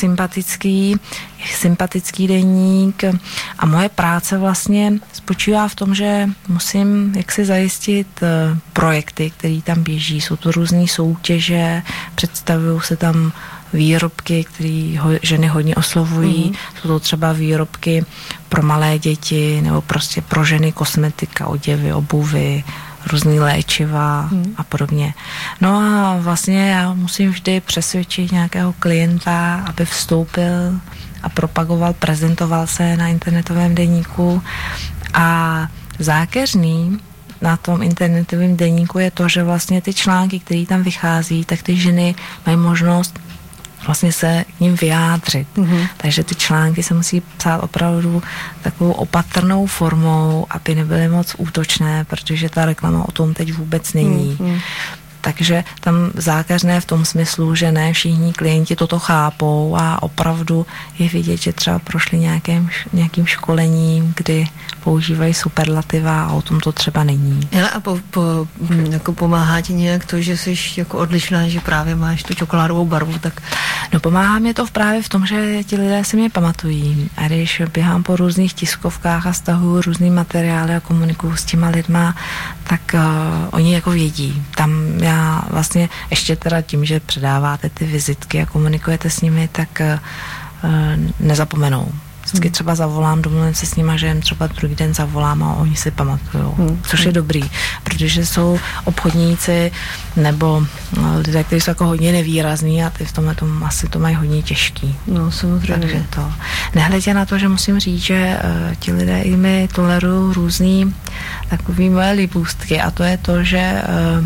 sympatický deník a moje práce vlastně spočívá v tom, že musím jaksi zajistit projekty, které tam běží. Jsou to různé soutěže, představují se tam výrobky, které ženy hodně oslovují. Jsou to třeba výrobky pro malé děti nebo prostě pro ženy kosmetika, oděvy, obuvy, různý léčiva a podobně. No a vlastně já musím vždy přesvědčit nějakého klienta, aby vstoupil a propagoval, prezentoval se na internetovém deníku a zákeřný na tom internetovém deníku je to, že vlastně ty články, které tam vychází, tak ty ženy mají možnost vlastně se k ním vyjádřit. Takže ty články se musí psát opravdu takovou opatrnou formou, aby nebyly moc útočné, protože ta reklama o tom teď vůbec není. Takže tam zákeřné v tom smyslu, že ne všichni klienti toto chápou a opravdu je vidět, že třeba prošli nějakým školením, kdy používají superlativa a o tom to třeba není. Hele, a jako pomáhá ti nějak to, že jsi jako odlišná, že právě máš tu čokoládovou barvu, tak... No pomáhá mě to právě v tom, že ti lidé si mě pamatují a když běhám po různých tiskovkách a stahuju různý materiály a komunikuju s těma lidma, tak oni jako vědí. Tam já vlastně ještě teda tím, že předáváte ty vizitky a komunikujete s nimi, tak nezapomenou vždycky třeba zavolám, domluvím se s nima, že jim třeba druhý den zavolám a oni si pamatujou, což je dobrý, protože jsou obchodníci nebo lidé, kteří jsou jako hodně nevýrazní a ty v tomhle tomu asi to mají hodně těžký. No, samozřejmě. Takže to. Nehledě na to, že musím říct, že ti lidé i mi tolerují různý takový moje líbůstky a to je to, že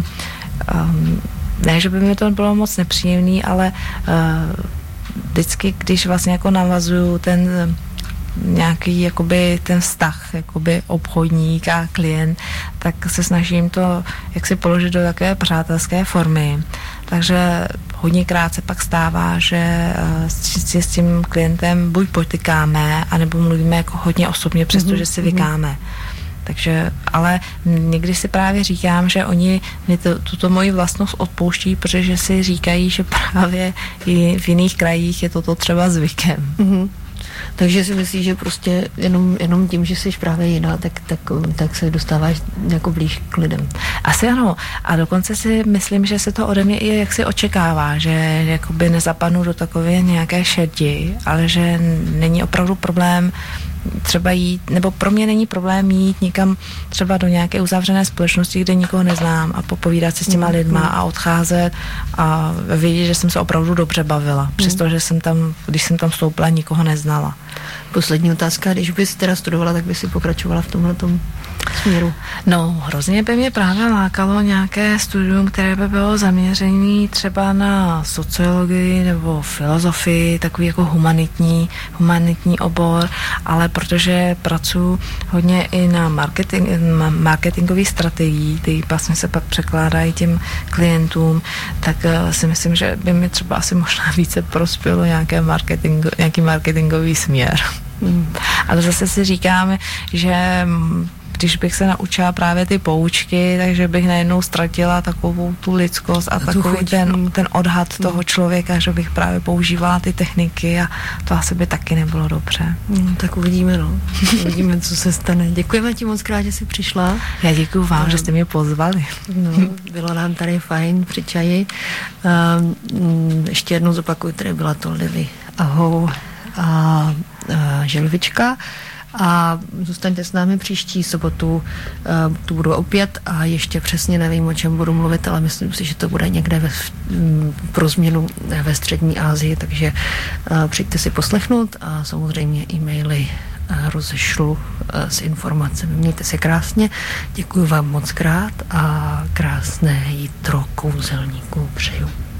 ne, že by mi to bylo moc nepříjemný, ale vždycky, když vlastně jako navazuju ten nějaký jakoby ten vztah, jakoby obchodník a klient, tak se snažím to jak si položit do takové přátelské formy. Takže hodněkrát se pak stává, že si s tím klientem buď potykáme, anebo mluvíme jako hodně osobně, přestože si vykáme. Takže, ale někdy si právě říkám, že oni mi tuto moji vlastnost odpouští, protože si říkají, že právě i v jiných krajích je toto třeba zvykem. Takže si myslíš, že prostě jenom tím, že jsi právě jiná, tak se dostáváš jako blíž k lidem. Asi ano. A dokonce si myslím, že se to ode mě i jaksi očekává, že jakoby nezapadnu do takové nějaké šedi, ale že není opravdu problém třeba jít, nebo pro mě není problém jít někam třeba do nějaké uzavřené společnosti, kde nikoho neznám a popovídat si s těma lidma a odcházet a vědět, že jsem se opravdu dobře bavila, přestože jsem tam, když jsem tam vstoupila, nikoho neznala. Poslední otázka, když bys teda studovala, tak bys si pokračovala v tomhletom směru? No, hrozně by mě právě lákalo nějaké studium, které by bylo zaměřené třeba na sociologii nebo filozofii, takový jako humanitní obor, ale protože pracuji hodně i na marketingových strategií, ty vlastně se pak překládají těm klientům, tak si myslím, že by mi třeba asi možná více prospělo nějaký marketingový směr. Ale zase si říkáme, že když bych se naučila právě ty poučky, takže bych najednou ztratila takovou tu lidskost a takový ten odhad toho člověka, že bych právě používala ty techniky a to asi by taky nebylo dobře. Tak uvidíme, uvidíme, co se stane. Děkujeme ti moc krát, že jsi přišla. Já děkuju vám, že jste mě pozvali. No, bylo nám tady fajn při čaji. Ještě jednou zopakuju, tady byla to Lily Ahou a Želvička. A zůstaňte s námi příští sobotu, tu budu opět a ještě přesně nevím, o čem budu mluvit, ale myslím si, že to bude někde pro změnu ve střední Asii, takže přijďte si poslechnout a samozřejmě e-maily rozešlu s informacemi. Mějte se krásně, děkuji vám moc krát a krásné jitro kouzelníků přeju.